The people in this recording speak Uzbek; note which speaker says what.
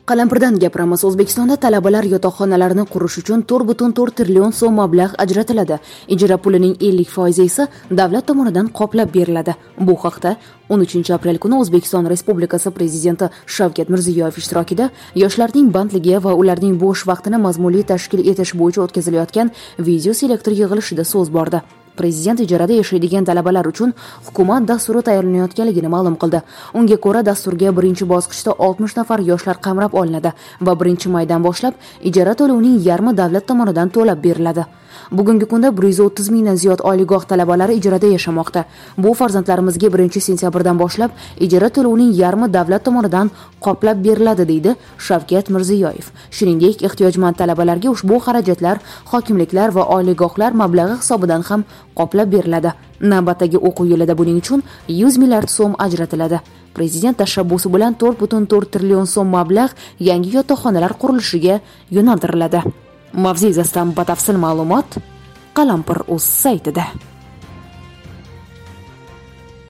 Speaker 1: Qalampirdan gapiramiz. O'zbekistonda talabalar yotoqxonalarini qurish uchun 4,4 trillion so'm mablag' ajratiladi. Ijara pulining 50% esa davlat tomonidan qoplab beriladi. Bu haqda 13-aprel kuni O'zbekiston Respublikasi Prezidenti Shavkat Mirziyoyev ishtirokida yoshlarning bandligi va ularning bo'sh vaqtini mazmunli tashkil etish bo'yicha o'tkazilayotgan video selektor yig'ilishida so'z bordi. Prezident ijarada yashaydigan talabalar uchun hukumat dasturi tayyorlanayotganligini ma'lum qildi. Unga ko'ra, dasturga birinchi bosqichda 60 nafar yoshlar qamrab olinadi va 1-maydan boshlab ijara to'lovining yarmi davlat tomonidan to'lab beriladi. Bugungi kunda 130 mingdan ziyod oliygoh talabalari ijarada yashamoqda. Bu farzandlarimizga 1-sentyabrdan boshlab ijara to'lovining yarmi davlat tomonidan qoplab beriladi, deydi Shavkat Mirziyoyev. Shuningdek, ehtiyojmand talabalarga ushbu xarajatlar hokimliklar va oliygohlar mablag'i hisobidan ham qoplab beriladi. Navbatdagi o'quv yilida buning uchun 100 milliard so'm ajratiladi. Prezident tashabbusi bilan 4,4 trillion so'm mablag' yangi yotoqxonalar qurilishiga yo'naltiriladi. Mavzu yuzasidan batafsil ma'lumot Qalampir.uz saytida.